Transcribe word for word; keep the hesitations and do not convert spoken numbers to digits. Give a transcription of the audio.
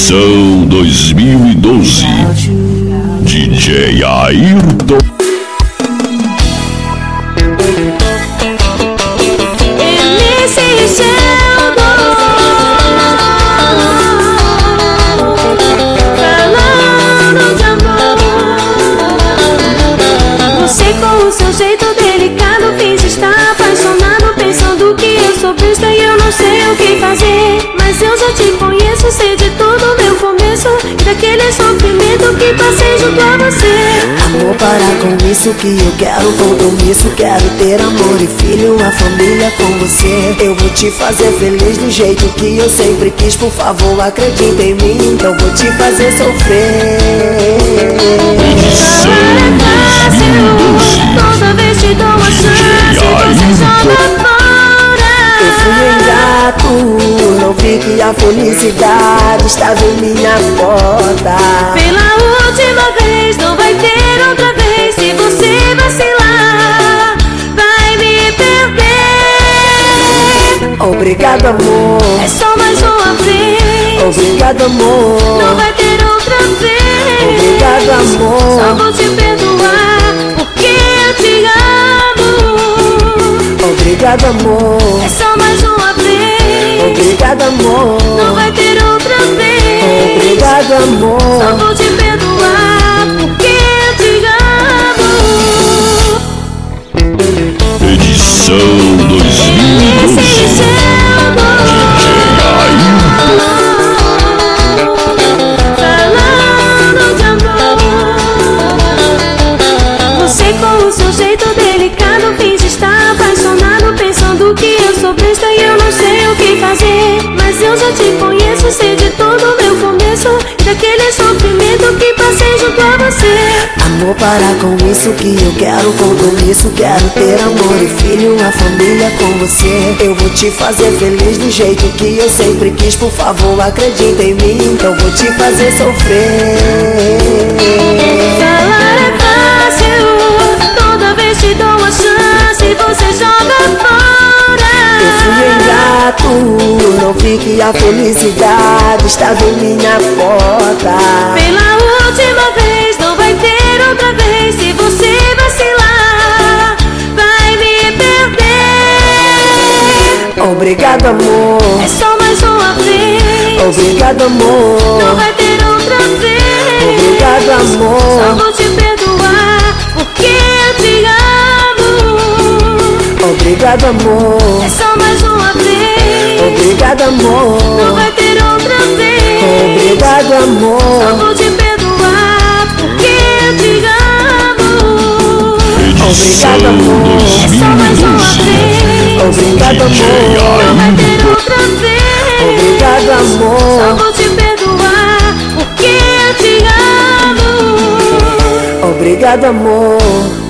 Edição dois mil e doze. D J Ayrton. Seu jeito delicado fez estar apaixonado, pensando que eu sou besta e eu não sei o que fazer. Mas eu já te conheço, sei de tudo meu começo e daquele sofrimento que passei junto a você. Amor, para com isso que eu quero compromisso. Quero ter amor e filho, uma família com você. Eu vou te fazer feliz do jeito que eu sempre quis. Por favor, acredita em mim, então vou te fazer sofrer. Toda vez te dou uma chance, você joga fora. Eu fui ingrato, não vi que a felicidade estava em minha porta. Pela última vez, não vai ter outra vez. Se você vacilar, vai me perder. Obrigado, amor, é só mais uma vez. Obrigado, amor, não vai ter outra vez. Obrigado, amor, só vou te perdoar porque eu te amo. Obrigado, amor, é só mais uma vez. Obrigado, amor, não vai ter outra vez. Obrigado, amor, só vou te perdoar porque eu te amo. Edição dois mil e doze. Falando de amor, você com o seu jeito delicado fez estar apaixonado, pensando que eu sou besta e eu não sei o que fazer. Mas eu já te conheço, sei de todo meu começo e daquele sofrimento que passei junto a você. Amor, para com isso que eu quero compromisso. Quero ter amor e filho, uma família com você. Eu vou te fazer feliz do jeito que eu sempre quis. Por favor, acredita em mim, então vou te fazer sofrer. Falar é fácil, toda vez te dou uma chance, você joga fora. Eu fui ingrato, não vi que a felicidade estava em minha porta. Pela última vez, não vai ter outra vez. Se você vacilar, vai me perder. Obrigado, amor, é só mais uma vez. Obrigado, amor, não vai ter outra vez. Obrigado, amor, só vou te perdoar porque eu te amo. Obrigado, amor, é só mais uma vez. Obrigado, amor, não vai ter outra vez. Obrigado, amor, só vou te perdoar porque eu te amo. Obrigado, amor, é só mais uma vez. Obrigado, amor, não vai ter outra vez. Obrigado, amor, só vou te perdoar porque eu te amo. Obrigado, amor.